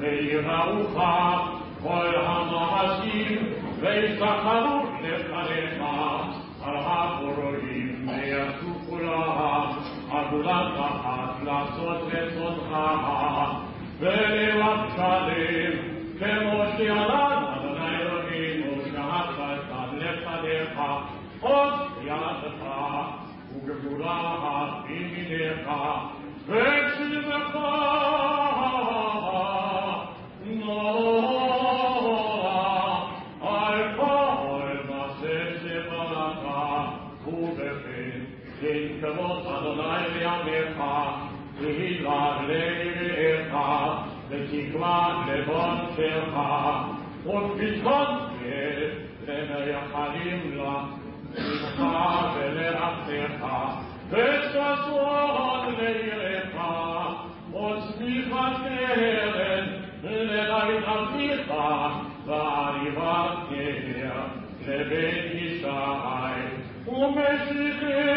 ויראוך כל המעשים ויסחרו לפניך על הפורעים ויעשו כולם עגולת אחת לעשות רצונך ולבב שלם כמו שידענו אדוני אלוהינו שעשת לפניך עוד ידך וגבורה בימינך וצלמך נורא על כל מעשה שבראת ובכן כן כבוד אדוני לימיך והילה ליראיך ותקווה לבונתך ופתחון למייחלים לה ממך ולארצך וששון ליראיך וצמיחת קרן לבית אביך ועריבת גר לבית ישי ומשיחי